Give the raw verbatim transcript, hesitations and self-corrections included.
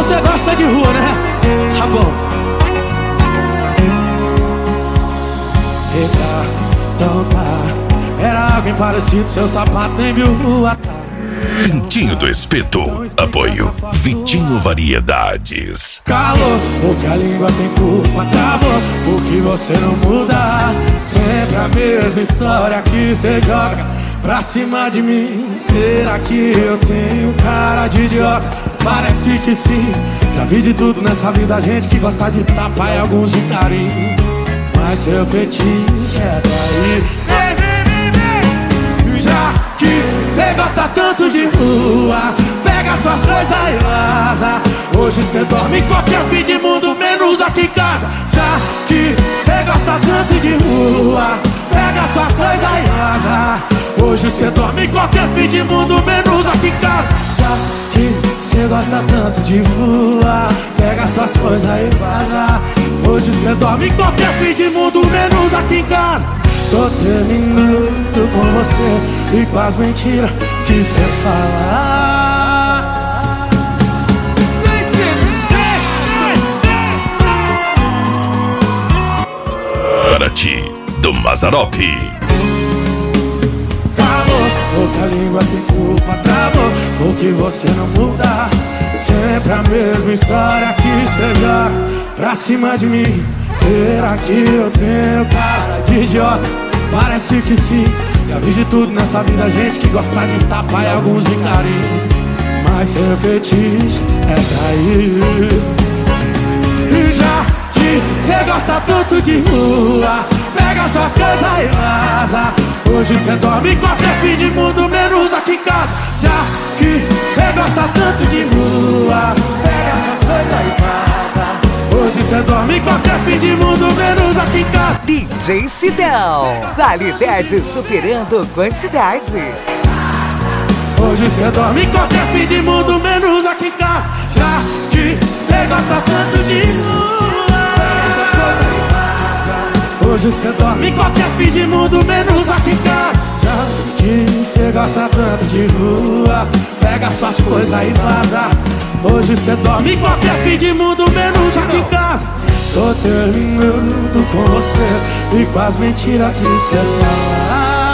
Você gosta de rua, né? Tá bom. Eita, então tá. Era alguém parecido, seu sapato nem viu rua. Vitinho do Espeto. Apoio Vitinho Variedades. Calor, porque a língua tem culpa. Travou, porque você não muda. Sempre a mesma história que você joga pra cima de mim. Será que eu tenho cara de idiota? Parece que sim. Já vi de tudo nessa vida, gente que gosta de tapa e alguns de carinho. Mas seu fetiche é trair. Já que cê gosta tanto de rua, pega suas coisas e vaza. Hoje cê dorme em qualquer fim de mundo, menos aqui em casa. Já que cê gosta tanto de rua, pega suas coisas e vaza. Hoje cê dorme em qualquer fim de mundo, menos aqui em casa. Já que cê gosta tanto de rua, pega suas coisas e vaza. Hoje cê dorme em qualquer fim de mundo, menos aqui em casa. Tô terminando com você e com as mentiras que cê fala. Paraty, do Mazzaropi. Calor, porque a língua tem culpa. Travou, porque você não muda. Sempre a mesma história que cê joga pra cima de mim. Será que eu tenho cara de idiota? Parece que sim. Já vi de tudo nessa vida, gente que gosta de tapa e alguns de carinho. Mas seu fetiche é trair. E já que cê gosta tanto de rua, pega suas coisas e vaza. Hoje cê dorme em qualquer fim de mundo, menos aqui em casa. Já que cê gosta tanto de rua, pega suas coisas e vaza. Hoje cê dorme em qualquer fim de mundo, menos aqui em casa. D J Sidão, qualidade superando quantidade. Hoje cê dorme em qualquer fim de mundo, menos aqui em casa. Já que cê gosta tanto de rua, pega essas coisas e vaza. Hoje cê dorme em qualquer fim de mundo, menos aqui em casa. Já que cê gosta tanto de rua, pega suas coisas e vaza. Hoje cê dorme em qualquer fim de mundo, menos aqui em casa. Tô terminando com você e com as mentiras que cê fala.